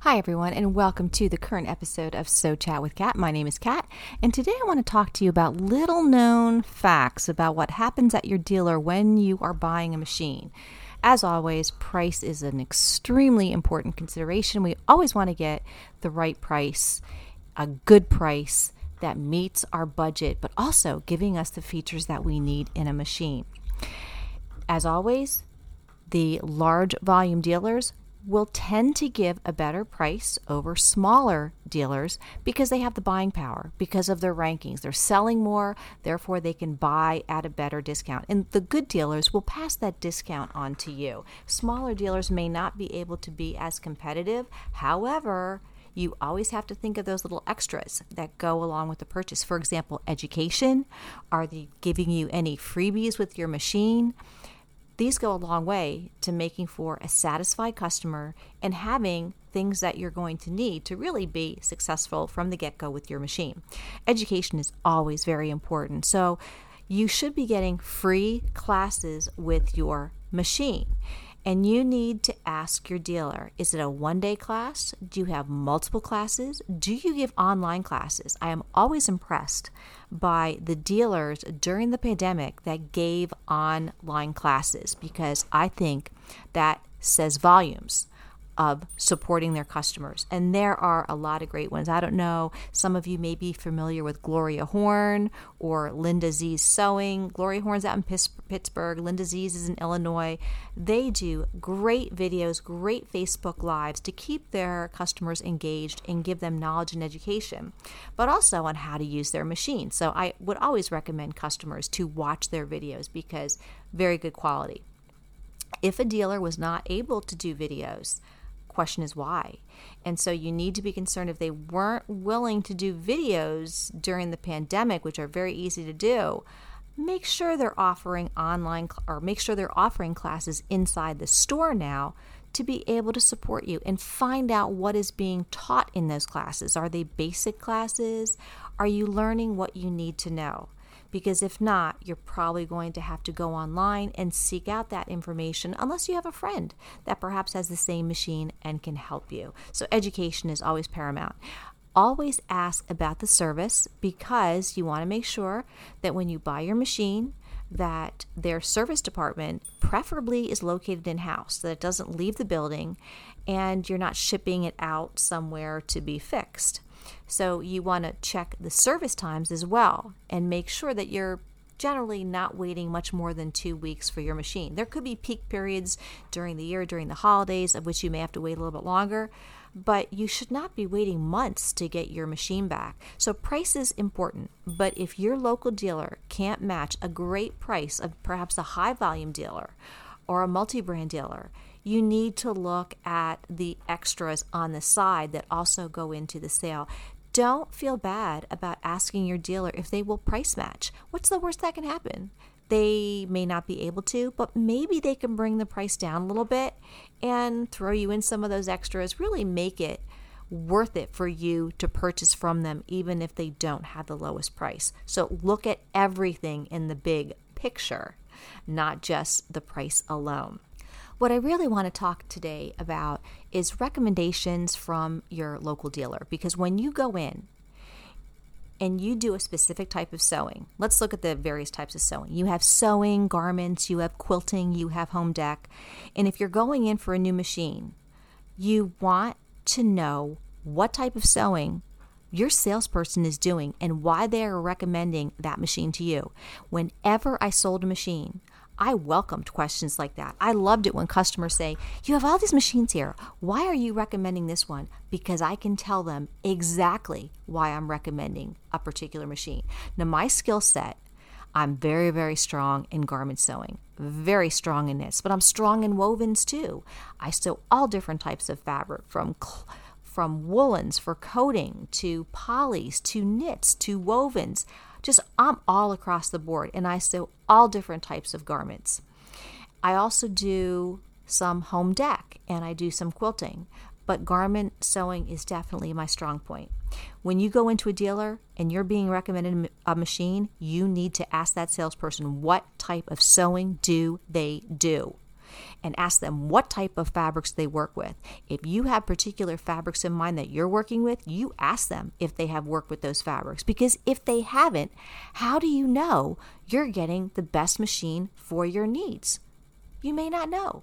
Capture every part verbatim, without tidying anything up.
Hi, everyone, and welcome to the current episode of Sew Chat with Kat. My name is Kat, and today I want to talk to you about little known facts about what happens at your dealer when you are buying a machine. As always, price is an extremely important consideration. We always want to get the right price, a good price that meets our budget, but also giving us the features that we need in a machine. As always, the large volume dealers will tend to give a better price over smaller dealers because they have the buying power, because of their rankings. They're selling more, therefore they can buy at a better discount. And the good dealers will pass that discount on to you. Smaller dealers may not be able to be as competitive. However, you always have to think of those little extras that go along with the purchase. For example, education. Are they giving you any freebies with your machine? These go a long way to making for a satisfied customer and having things that you're going to need to really be successful from the get-go with your machine. Education is always very important. So you should be getting free classes with your machine. And you need to ask your dealer, is it a one-day class? Do you have multiple classes? Do you give online classes? I am always impressed by the dealers during the pandemic that gave online classes because I think that says volumes of supporting their customers. And there are a lot of great ones. I don't know, some of you may be familiar with Gloria Horn or Linda Z's Sewing. Gloria Horn's out in Pittsburgh. Linda Z's is in Illinois. They do great videos, great Facebook Lives to keep their customers engaged and give them knowledge and education, but also on how to use their machine. So I would always recommend customers to watch their videos because very good quality. If a dealer was not able to do videos, question is why. And so you need to be concerned if they weren't willing to do videos during the pandemic, which are very easy to do, make sure they're offering online or make sure they're offering classes inside the store now to be able to support you and find out what is being taught in those classes. Are they basic classes? Are you learning what you need to know? Because if not, you're probably going to have to go online and seek out that information unless you have a friend that perhaps has the same machine and can help you. So education is always paramount. Always ask about the service because you want to make sure that when you buy your machine, that their service department preferably is located in-house, that it doesn't leave the building and you're not shipping it out somewhere to be fixed. So you want to check the service times as well and make sure that you're generally not waiting much more than two weeks for your machine. There could be peak periods during the year, during the holidays, of which you may have to wait a little bit longer, but you should not be waiting months to get your machine back. So price is important, but if your local dealer can't match a great price of perhaps a high volume dealer or a multi-brand dealer, you need to look at the extras on the side that also go into the sale. Don't feel bad about asking your dealer if they will price match. What's the worst that can happen? They may not be able to, but maybe they can bring the price down a little bit and throw you in some of those extras, really make it worth it for you to purchase from them, even if they don't have the lowest price. So look at everything in the big picture, not just the price alone. What I really want to talk today about is recommendations from your local dealer, because when you go in and you do a specific type of sewing, let's look at the various types of sewing. You have sewing, garments, you have quilting, you have home dec, and if you're going in for a new machine, you want to know what type of sewing your salesperson is doing and why they are recommending that machine to you. Whenever I sold a machine, I welcomed questions like that. I loved it when customers say, you have all these machines here. Why are you recommending this one? Because I can tell them exactly why I'm recommending a particular machine. Now, my skill set, I'm very, very strong in garment sewing, very strong in this, but I'm strong in wovens too. I sew all different types of fabric, from from woolens for coating to polys to knits to wovens. Just I'm all across the board, and I sew all different types of garments. I also do some home dec, and I do some quilting, but garment sewing is definitely my strong point. When you go into a dealer and you're being recommended a machine, you need to ask that salesperson, what type of sewing do they do? and ask them what type of fabrics they work with. If you have particular fabrics in mind that you're working with, you ask them if they have worked with those fabrics. Because if they haven't, how do you know you're getting the best machine for your needs? You may not know.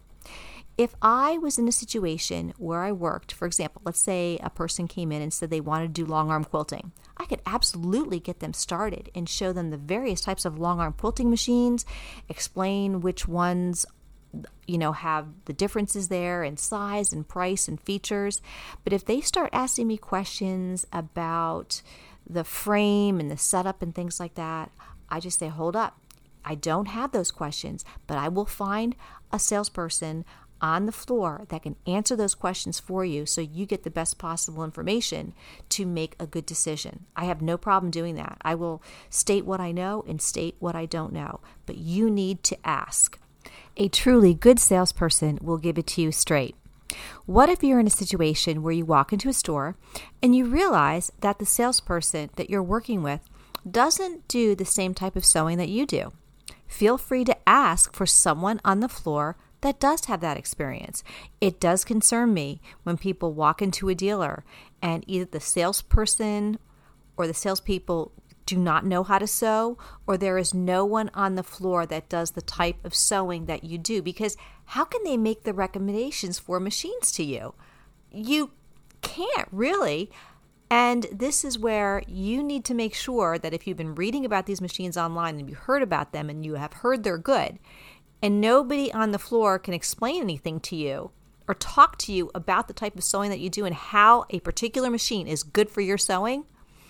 If I was in a situation where I worked, for example, let's say a person came in and said they wanted to do long arm quilting, I could absolutely get them started and show them the various types of long arm quilting machines, explain which ones, you know, have the differences there in size and price and features. But if they start asking me questions about the frame and the setup and things like that, I just say, hold up. I don't have those questions, but I will find a salesperson on the floor that can answer those questions for you so you get the best possible information to make a good decision. I have no problem doing that. I will state what I know and state what I don't know, but you need to ask. A truly good salesperson will give it to you straight. What if you're in a situation where you walk into a store and you realize that the salesperson that you're working with doesn't do the same type of sewing that you do? Feel free to ask for someone on the floor that does have that experience. It does concern me when people walk into a dealer and either the salesperson or the salespeople do not know how to sew, or there is no one on the floor that does the type of sewing that you do, because how can they make the recommendations for machines to you? You can't really. And this is where you need to make sure that if you've been reading about these machines online and you heard about them and you have heard they're good, and nobody on the floor can explain anything to you or talk to you about the type of sewing that you do and how a particular machine is good for your sewing,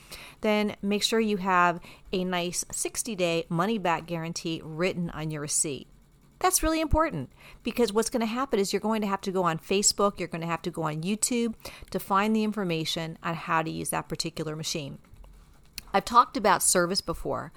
then make sure you have a nice sixty-day money-back guarantee written on your receipt. That's really important, because what's going to happen is you're going to have to go on Facebook, you're going to have to go on YouTube to find the information on how to use that particular machine. I've talked about service before.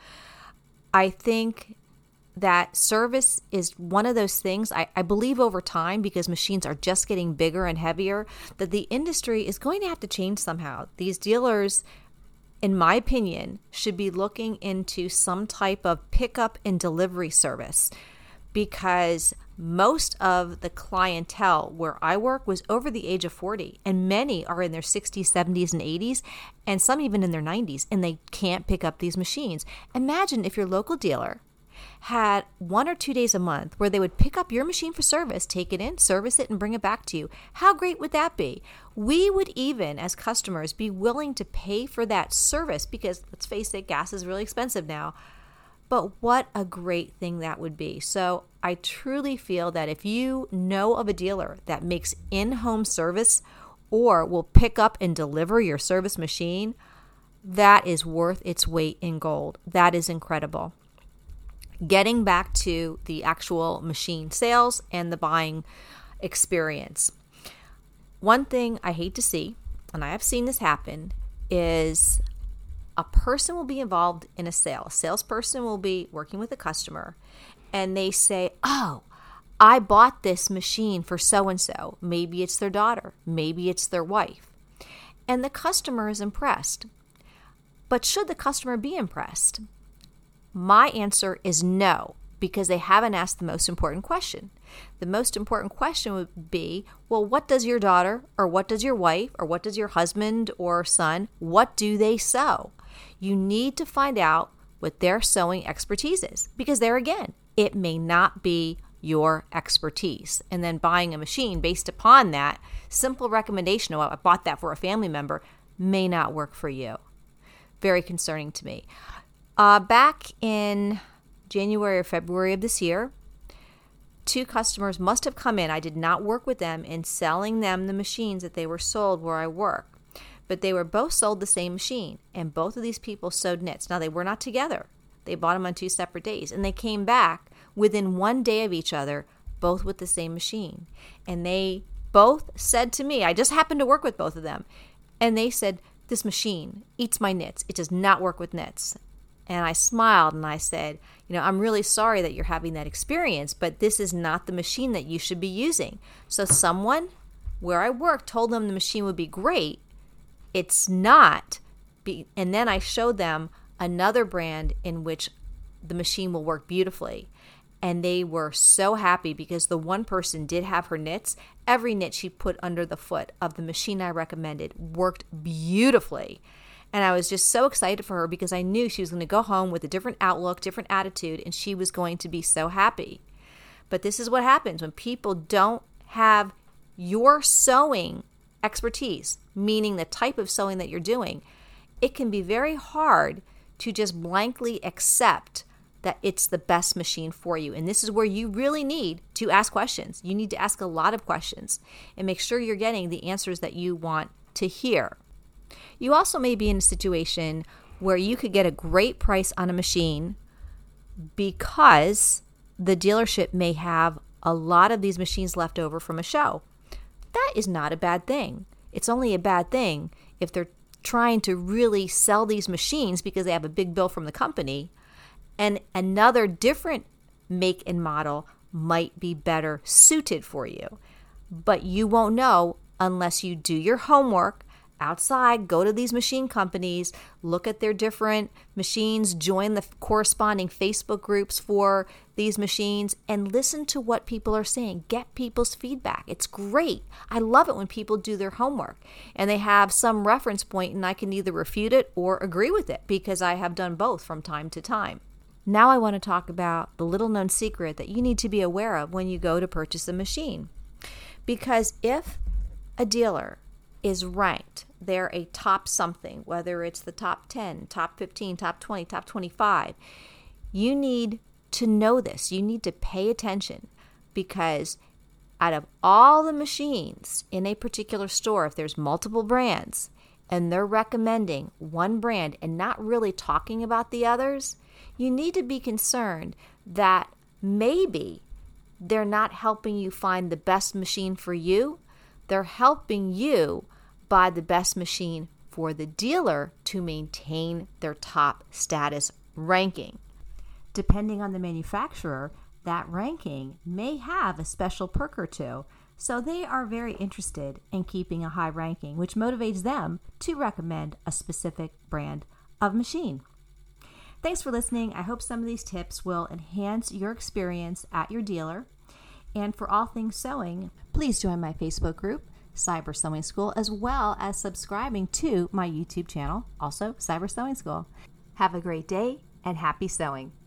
I think that service is one of those things, I, I believe over time, because machines are just getting bigger and heavier, that the industry is going to have to change somehow. These dealers, in my opinion, should be looking into some type of pickup and delivery service, because most of the clientele where I work was over the age of forty, and many are in their sixties, seventies, and eighties, and some even in their nineties, and they can't pick up these machines. Imagine if your local dealer had one or two days a month where they would pick up your machine for service, take it in, service it, and bring it back to you. How great would that be? We would even, as customers, be willing to pay for that service because, let's face it, gas is really expensive now. But what a great thing that would be. So I truly feel that if you know of a dealer that makes in-home service or will pick up and deliver your service machine, that is worth its weight in gold. That is incredible. Getting back to the actual machine sales and the buying experience. One thing I hate to see, and I have seen this happen, is a person will be involved in a sale. A salesperson will be working with a customer, and they say, oh, I bought this machine for so-and-so. Maybe it's their daughter. Maybe it's their wife. And the customer is impressed. But should the customer be impressed? My answer is no, because they haven't asked the most important question. The most important question would be, well, what does your daughter, or what does your wife, or what does your husband or son, what do they sew? You need to find out what their sewing expertise is, because there again, it may not be your expertise. And then buying a machine based upon that simple recommendation, oh, I bought that for a family member, may not work for you. Very concerning to me. Uh, back in January or February of this year, two customers must have come in. I did not work with them in selling them the machines that they were sold where I work, but they were both sold the same machine, and both of these people sewed knits. Now, they were not together. They bought them on two separate days, and they came back within one day of each other, both with the same machine. And they both said to me, I just happened to work with both of them, and they said, this machine eats my knits. It does not work with knits. And I smiled and I said, you know, I'm really sorry that you're having that experience, but this is not the machine that you should be using. So someone where I work told them the machine would be great. It's not. Be- and then I showed them another brand in which the machine will work beautifully. And they were so happy because the one person did have her knits. Every knit she put under the foot of the machine I recommended worked beautifully. And I was just so excited for her because I knew she was going to go home with a different outlook, different attitude, and she was going to be so happy. But this is what happens when people don't have your sewing expertise, meaning the type of sewing that you're doing. It can be very hard to just blankly accept that it's the best machine for you. And this is where you really need to ask questions. You need to ask a lot of questions and make sure you're getting the answers that you want to hear. You also may be in a situation where you could get a great price on a machine because the dealership may have a lot of these machines left over from a show. That is not a bad thing. It's only a bad thing if they're trying to really sell these machines because they have a big bill from the company, and another different make and model might be better suited for you. But you won't know unless you do your homework outside, go to these machine companies, look at their different machines, join the corresponding Facebook groups for these machines, and listen to what people are saying. Get people's feedback. It's great. I love it when people do their homework and they have some reference point and I can either refute it or agree with it because I have done both from time to time. Now I want to talk about the little known secret that you need to be aware of when you go to purchase a machine. Because if a dealer is ranked, they're a top something, whether it's the top ten, top fifteen, top twenty, top twenty-five, you need to know this. You need to pay attention because out of all the machines in a particular store, if there's multiple brands and they're recommending one brand and not really talking about the others, you need to be concerned that maybe they're not helping you find the best machine for you. They're helping you buy the best machine for the dealer to maintain their top status ranking. Depending on the manufacturer, that ranking may have a special perk or two. So they are very interested in keeping a high ranking, which motivates them to recommend a specific brand of machine. Thanks for listening. I hope some of these tips will enhance your experience at your dealer. And for all things sewing, please join my Facebook group, Cyber Sewing School, as well as subscribing to my YouTube channel, also Cyber Sewing School. Have a great day and happy sewing.